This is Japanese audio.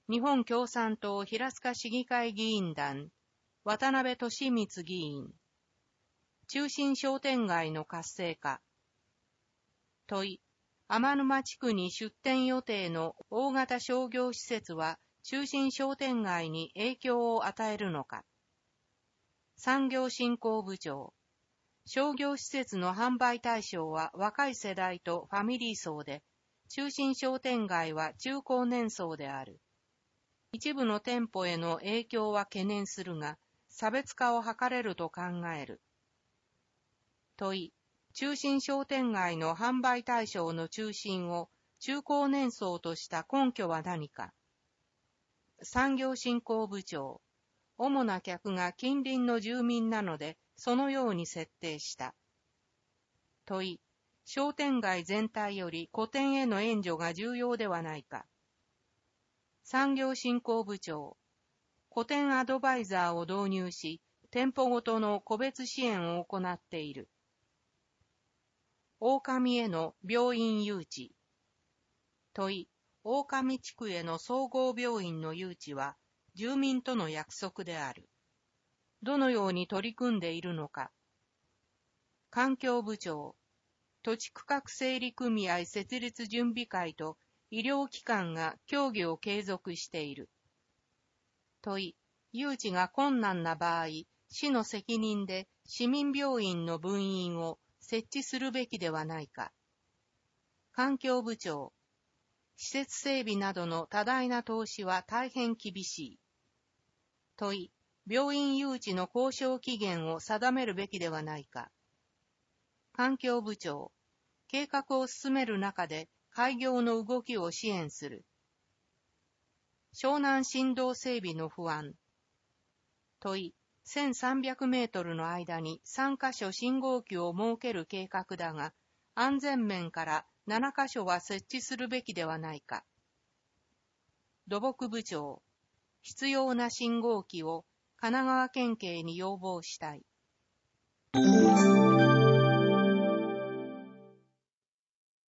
日本共産党平塚市議会議員団、渡辺俊光議員。中心商店街の活性化。問い、天沼地区に出店予定の大型商業施設は中心商店街に影響を与えるのか。産業振興部長。商業施設の販売対象は若い世代とファミリー層で、中心商店街は中高年層である。一部の店舗への影響は懸念するが、差別化を図れると考える。問い、中心商店街の販売対象の中心を中高年層とした根拠は何か。産業振興部長。主な客が近隣の住民なので、そのように設定した。問い、商店街全体より個店への援助が重要ではないか。産業振興部長。個店アドバイザーを導入し、店舗ごとの個別支援を行っている。大上への病院誘致。問い、大上地区への総合病院の誘致は、住民との約束である。どのように取り組んでいるのか。環境部長。土地区画整理組合設立準備会と医療機関が協議を継続している。問い、誘致が困難な場合、市の責任で市民病院の分院を設置するべきではないか。環境部長。施設整備などの多大な投資は大変厳しい。問い、病院誘致の交渉期限を定めるべきではないか。環境部長。計画を進める中で開業の動きを支援する。湘南新道整備の不安。問い、1300メートルの間に3カ所信号機を設ける計画だが、安全面から7カ所は設置するべきではないか。土木部長。必要な信号機を神奈川県警に要望したい。